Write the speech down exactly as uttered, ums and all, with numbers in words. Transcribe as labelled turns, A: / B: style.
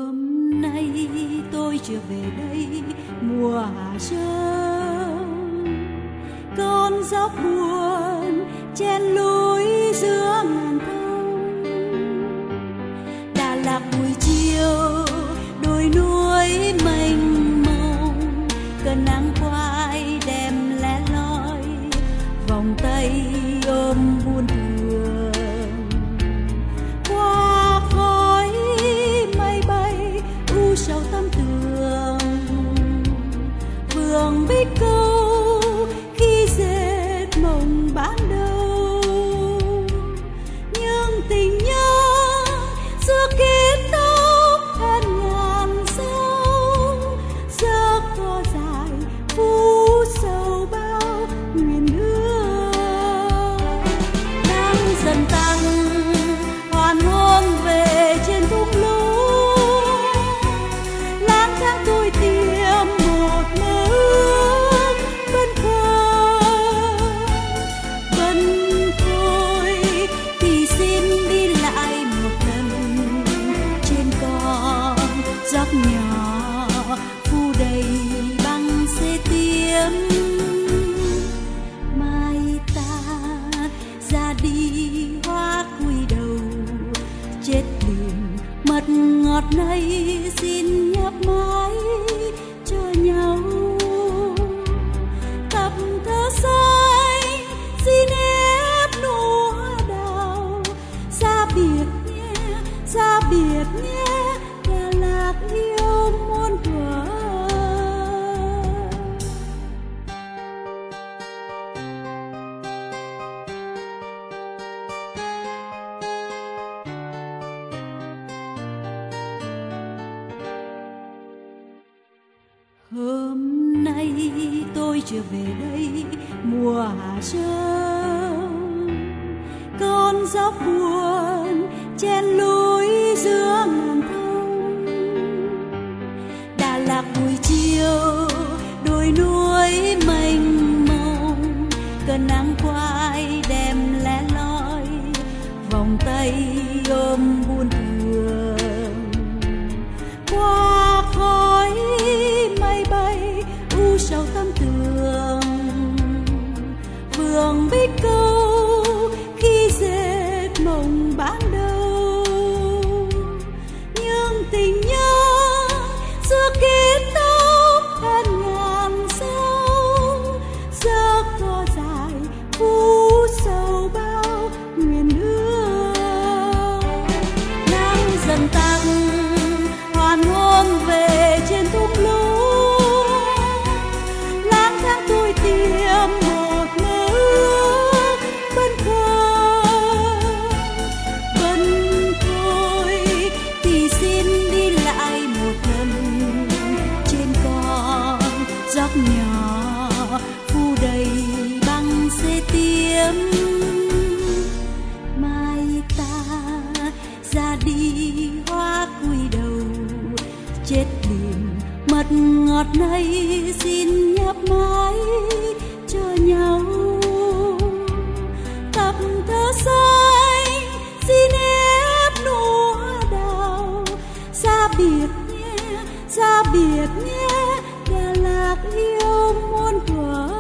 A: Hôm nay tôi trở về đây mùa hạ sớm, con dốc buồn chen lối giữa ngàn thông. Đà Lạt buổi chiều đồi núi mênh mông, cơn nắng quay đem lẻ loi vòng tay ôm buồn thương. Qua khói mây bay u sầu tâm tường, vườn bích câu khi dệt mộng ban đầu. Nhưng tình nhớ xưa kết tóc hết ngàn sâu, giấc co dài phú sầu bao nguyện ước. Nắng dần tăng hoàn hôn về trên thung lũng, lang thang tôi tìm một mơ ước bâng khuâng. Vẫn thôi thì xin đi lại một lần trên con dốc nhỏ phủ đầy băng xê tiêm. Mai ta ra đi hoa cúi đầu, chết liền mật ngọt này xin nhấp mãi cho nhau. Tập thơ xanh xin ép nụ hoa đào, xa biệt nhé, xa biệt nhé, Đà Lạt yêu muôn thuở. Hôm nay tôi trở về đây mùa hạ sớm, con dốc buồn chen lối giữa ngàn thông. Đà Lạt buổi chiều đồi núi mênh mông, cơn nắng quay đem lẻ loi vòng tay ôm buồn thương. Qua khói mây bay u sầu tâm tường, vườn bích câu khi dệt mộng ban đầu. Nhưng tình nhớ xưa kết tóc hết ngàn sâu, giấc co dài phú sầu bao nguyện ước. Nắng dần tăng hoàn hôn về trên thung lũng, lang thang tôi tìm một mơ ước bâng khuâng. Vẫn thôi thì xin đi lại một lần trên con dốc nhỏ phủ đầy băng xê tiêm. Mai ta ra đi hoa cúi đầu, chết liền mật ngọt này xin nhấp mãi cho nhau. Tập thơ xanh xin ép nụ hoa đào, xa biệt nhé, xa biệt nhé, Đà Lạt yêu muôn thuở.